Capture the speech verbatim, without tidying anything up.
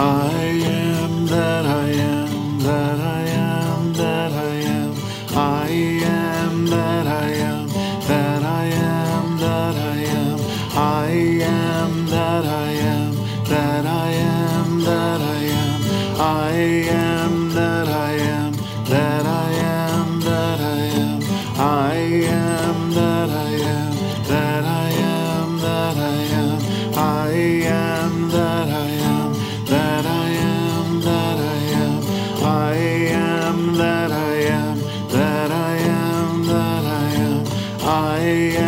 I am that I am, that I am, that I am. I am that I am, that I am, that I am. I am that I am, that I am, that I am. I am that I am, that I am, that I am. I am that I am, that I am, that I am. I am that I am, that I am, that I am. I am that I am, that I am, that I am. I